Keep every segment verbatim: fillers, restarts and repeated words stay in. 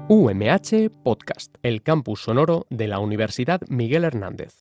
U M H Podcast, el campus sonoro de la Universidad Miguel Hernández.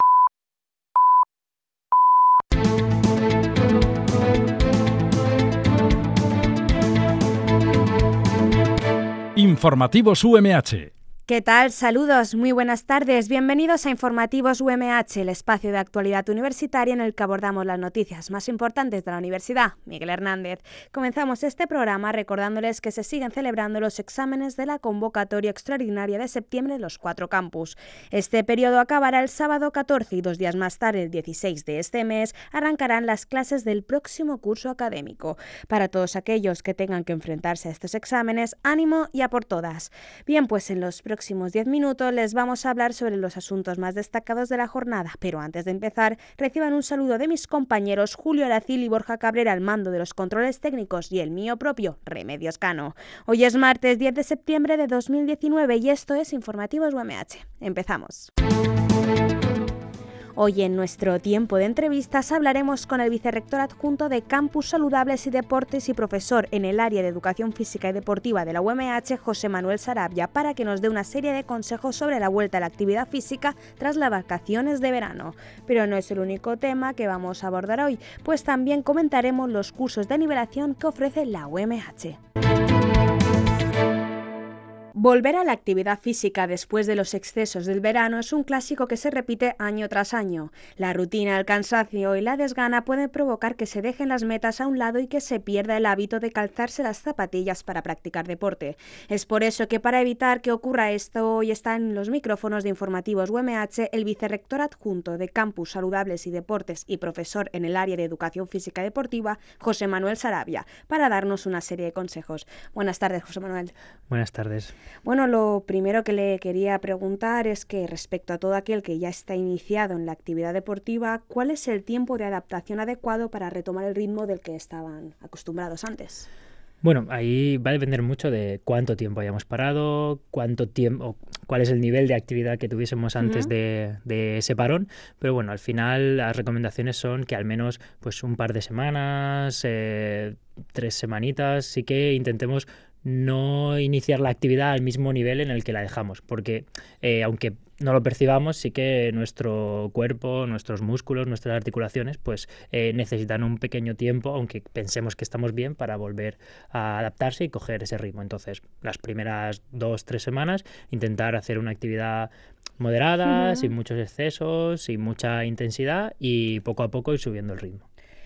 Informativos U M H. ¿Qué tal? Saludos, muy buenas tardes. Bienvenidos a Informativos U M H, el espacio de actualidad universitaria en el que abordamos las noticias más importantes de la Universidad Miguel Hernández. Comenzamos este programa recordándoles que se siguen celebrando los exámenes de la convocatoria extraordinaria de septiembre en los cuatro campus. Este periodo acabará el sábado catorce y dos días más tarde, el dieciséis de este mes, arrancarán las clases del próximo curso académico. Para todos aquellos que tengan que enfrentarse a estos exámenes, ánimo y a por todas. Bien, pues en los próximos próximos diez minutos les vamos a hablar sobre los asuntos más destacados de la jornada, pero antes de empezar, reciban un saludo de mis compañeros Julio Aracil y Borja Cabrera al mando de los controles técnicos y el mío propio, Remedios Cano. Hoy es martes diez de septiembre de dos mil diecinueve y esto es Informativos U M H. Empezamos. Hoy en nuestro tiempo de entrevistas hablaremos con el vicerrector adjunto de Campus Saludables y Deportes y profesor en el área de Educación Física y Deportiva de la U M H, José Manuel Sarabia, para que nos dé una serie de consejos sobre la vuelta a la actividad física tras las vacaciones de verano. Pero no es el único tema que vamos a abordar hoy, pues también comentaremos los cursos de nivelación que ofrece la U M H. Volver a la actividad física después de los excesos del verano es un clásico que se repite año tras año. La rutina, el cansancio y la desgana pueden provocar que se dejen las metas a un lado y que se pierda el hábito de calzarse las zapatillas para practicar deporte. Es por eso que para evitar que ocurra esto, hoy está en los micrófonos de Informativos U M H el vicerrector adjunto de Campus Saludables y Deportes y profesor en el área de Educación Física y Deportiva, José Manuel Sarabia, para darnos una serie de consejos. Buenas tardes, José Manuel. Buenas tardes. Bueno, lo primero que le quería preguntar es que respecto a todo aquel que ya está iniciado en la actividad deportiva, ¿cuál es el tiempo de adaptación adecuado para retomar el ritmo del que estaban acostumbrados antes? Bueno, ahí va a depender mucho de cuánto tiempo hayamos parado, cuánto tiempo, cuál es el nivel de actividad que tuviésemos antes uh-huh. de, de ese parón, pero bueno, al final las recomendaciones son que al menos pues un par de semanas, eh, tres semanitas, sí que intentemos no iniciar la actividad al mismo nivel en el que la dejamos, porque eh, aunque no lo percibamos, sí que nuestro cuerpo, nuestros músculos, nuestras articulaciones, pues eh, necesitan un pequeño tiempo, aunque pensemos que estamos bien, para volver a adaptarse y coger ese ritmo. Entonces, las primeras dos, tres semanas, intentar hacer una actividad moderada, uh-huh. sin muchos excesos, sin mucha intensidad y poco a poco ir subiendo el ritmo.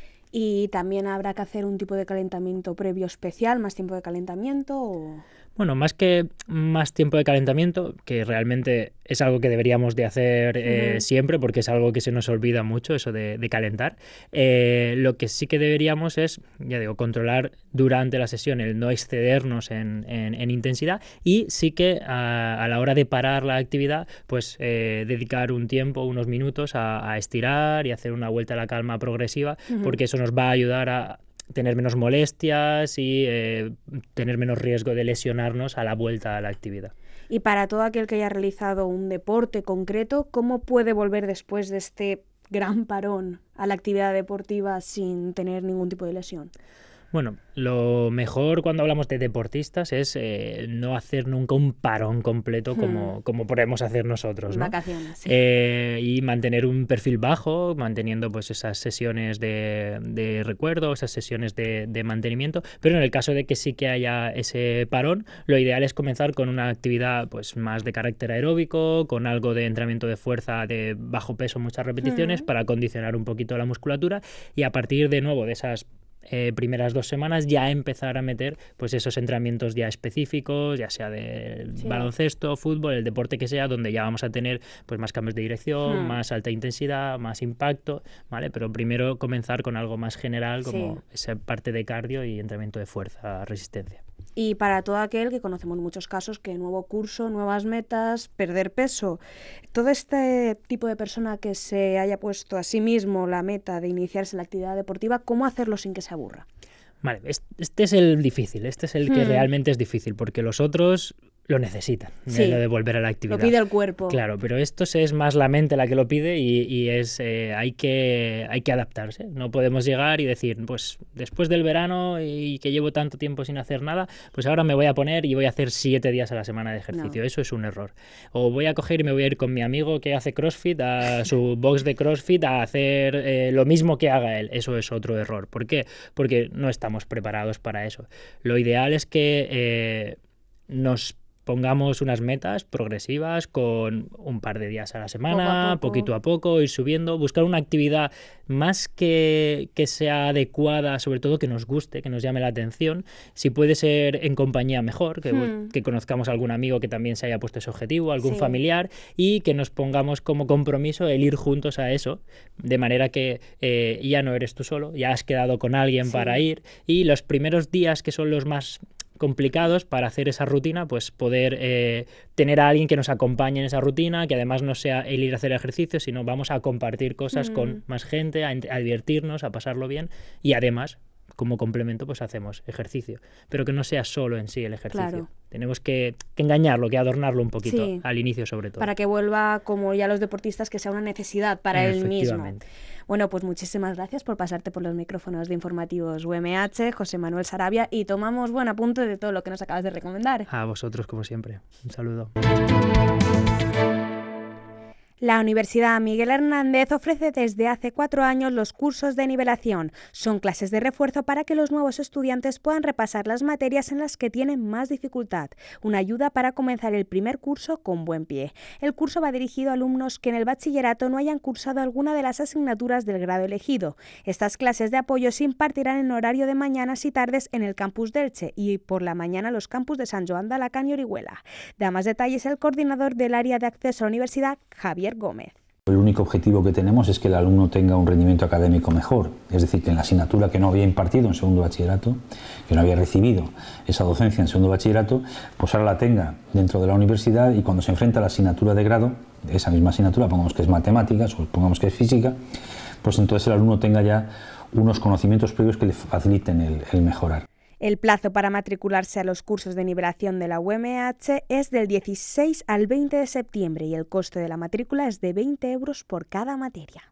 ¿Y también habrá que hacer un tipo de calentamiento previo especial, más tiempo de calentamiento? O... Bueno, más que más tiempo de calentamiento, que realmente es algo que deberíamos de hacer eh, uh-huh. siempre, porque es algo que se nos olvida mucho, eso de, de calentar. Eh, lo que sí que deberíamos es, ya digo, controlar durante la sesión el no excedernos en, en, en intensidad y sí que a, a la hora de parar la actividad, pues eh, dedicar un tiempo, unos minutos a, a estirar y hacer una vuelta a la calma progresiva, uh-huh. porque eso nos va a ayudar a tener menos molestias y eh, tener menos riesgo de lesionarnos a la vuelta a la actividad. Y para todo aquel que haya realizado un deporte concreto, ¿cómo puede volver después de este gran parón a la actividad deportiva sin tener ningún tipo de lesión? Bueno, lo mejor cuando hablamos de deportistas es eh, no hacer nunca un parón completo como, hmm. como podemos hacer nosotros, ¿no? Vacaciones, sí. Eh, y mantener un perfil bajo, manteniendo pues esas sesiones de, de recuerdo, esas sesiones de, de mantenimiento, pero en el caso de que sí que haya ese parón, lo ideal es comenzar con una actividad pues más de carácter aeróbico, con algo de entrenamiento de fuerza de bajo peso, muchas repeticiones, hmm. para acondicionar un poquito la musculatura y a partir de nuevo de esas Eh, primeras dos semanas ya empezar a meter pues esos entrenamientos ya específicos, ya sea de sí. baloncesto, fútbol, el deporte que sea, donde ya vamos a tener pues más cambios de dirección, hmm. más alta intensidad, más impacto, ¿vale? Pero primero comenzar con algo más general como sí. esa parte de cardio y entrenamiento de fuerza, resistencia. Y para todo aquel que conocemos muchos casos que nuevo curso, nuevas metas, perder peso, todo este tipo de persona que se haya puesto a sí mismo la meta de iniciarse en la actividad deportiva, ¿cómo hacerlo sin que se aburra? Vale, este es el difícil, este es el que hmm. realmente es difícil, porque los otros lo necesitan, sí, lo de volver a la actividad. Lo pide el cuerpo. Claro, pero esto es más la mente la que lo pide y, y es eh, hay que hay que adaptarse. No podemos llegar y decir, pues después del verano y que llevo tanto tiempo sin hacer nada, pues ahora me voy a poner y voy a hacer siete días a la semana de ejercicio. No. Eso es un error. O voy a coger y me voy a ir con mi amigo que hace CrossFit a su box de CrossFit a hacer eh, lo mismo que haga él. Eso es otro error. ¿Por qué? Porque no estamos preparados para eso. Lo ideal es que eh, nos pongamos unas metas progresivas con un par de días a la semana, poco a poco. poquito a poco, ir subiendo, buscar una actividad más que, que sea adecuada, sobre todo que nos guste, que nos llame la atención. Si puede ser en compañía, mejor, que, hmm. que conozcamos a algún amigo que también se haya puesto ese objetivo, algún sí. familiar, y que nos pongamos como compromiso el ir juntos a eso, de manera que eh, ya no eres tú solo, ya has quedado con alguien sí. para ir, y los primeros días, que son los más complicados para hacer esa rutina, pues poder eh, tener a alguien que nos acompañe en esa rutina, que además no sea el ir a hacer ejercicio, sino vamos a compartir cosas mm. con más gente, a, a divertirnos, a pasarlo bien, y además, como complemento, pues hacemos ejercicio, pero que no sea solo en sí el ejercicio. Claro. Tenemos que, que engañarlo, que adornarlo un poquito, sí. al inicio sobre todo. Para que vuelva, como ya los deportistas, que sea una necesidad para él mismo. Bueno, pues muchísimas gracias por pasarte por los micrófonos de Informativos U M H, José Manuel Sarabia, y tomamos buen apunte de todo lo que nos acabas de recomendar. A vosotros, como siempre. Un saludo. La Universidad Miguel Hernández ofrece desde hace cuatro años los cursos de nivelación. Son clases de refuerzo para que los nuevos estudiantes puedan repasar las materias en las que tienen más dificultad. Una ayuda para comenzar el primer curso con buen pie. El curso va dirigido a alumnos que en el bachillerato no hayan cursado alguna de las asignaturas del grado elegido. Estas clases de apoyo se impartirán en horario de mañanas y tardes en el campus de Elche y por la mañana los campus de San Joan de Alacant y Orihuela. Da más detalles el coordinador del área de acceso a la universidad, Javier Gómez. El único objetivo que tenemos es que el alumno tenga un rendimiento académico mejor, es decir, que en la asignatura que no había impartido en segundo bachillerato, que no había recibido esa docencia en segundo bachillerato, pues ahora la tenga dentro de la universidad y cuando se enfrenta a la asignatura de grado, esa misma asignatura, pongamos que es matemáticas o pongamos que es física, pues entonces el alumno tenga ya unos conocimientos previos que le faciliten el, el mejorar. El plazo para matricularse a los cursos de nivelación de la U M H es del dieciséis al veinte de septiembre y el coste de la matrícula es de veinte euros por cada materia.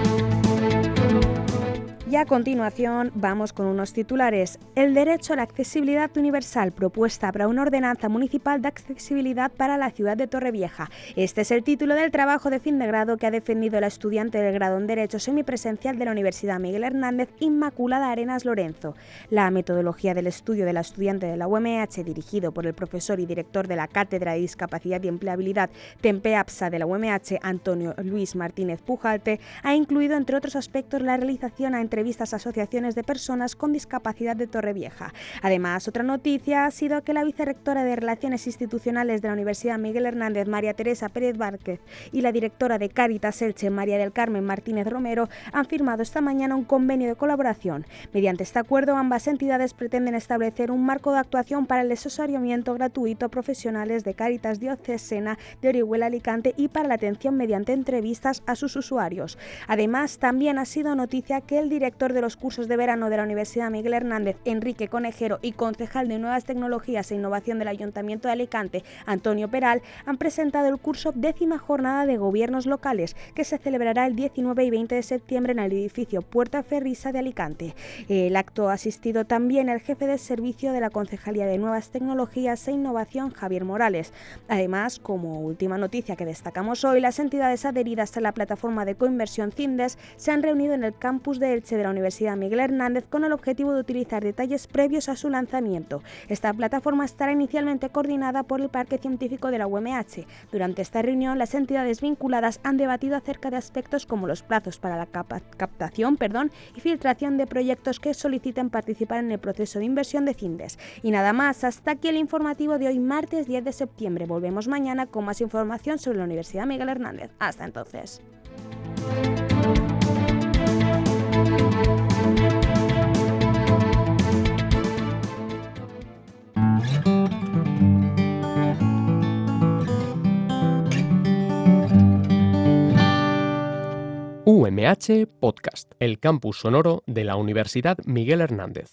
Y a continuación vamos con unos titulares. El derecho a la accesibilidad universal, propuesta para una ordenanza municipal de accesibilidad para la ciudad de Torrevieja. Este es el título del trabajo de fin de grado que ha defendido la estudiante del grado en Derecho semipresencial de la Universidad Miguel Hernández, Inmaculada Arenas Lorenzo. La metodología del estudio de la estudiante de la U M H, dirigido por el profesor y director de la Cátedra de Discapacidad y Empleabilidad TEMPEAPSA de la U M H, Antonio Luis Martínez Pujalte, ha incluido, entre otros aspectos, la realización a entrevistas a asociaciones de personas con discapacidad de Torrevieja. Además, otra noticia ha sido que la vicerrectora de Relaciones Institucionales de la Universidad Miguel Hernández, María Teresa Pérez Vázquez, y la directora de Cáritas Elche, María del Carmen Martínez Romero, han firmado esta mañana un convenio de colaboración. Mediante este acuerdo, ambas entidades pretenden establecer un marco de actuación para el asesoramiento gratuito a profesionales de Cáritas Diocesana de Orihuela Alicante y para la atención mediante entrevistas a sus usuarios. Además, también ha sido noticia que el director de los cursos de verano de la Universidad Miguel Hernández, Enrique Conejero, y concejal de Nuevas Tecnologías e Innovación del Ayuntamiento de Alicante, Antonio Peral, han presentado el curso Décima Jornada de Gobiernos Locales, que se celebrará el diecinueve y veinte de septiembre en el edificio Puerta Ferrisa de Alicante. El acto ha asistido también el jefe de servicio de la Concejalía de Nuevas Tecnologías e Innovación, Javier Morales. Además, como última noticia que destacamos hoy, las entidades adheridas a la plataforma de coinversión Cindes se han reunido en el campus de Elche de la Universidad Miguel Hernández con el objetivo de utilizar detalles previos a su lanzamiento. Esta plataforma estará inicialmente coordinada por el Parque Científico de la U M H. Durante esta reunión, las entidades vinculadas han debatido acerca de aspectos como los plazos para la capa- captación perdón, y filtración de proyectos que soliciten participar en el proceso de inversión de Cindes. Y nada más, hasta aquí el informativo de hoy, martes diez de septiembre. Volvemos mañana con más información sobre la Universidad Miguel Hernández. Hasta entonces. U M H Podcast, el campus sonoro de la Universidad Miguel Hernández.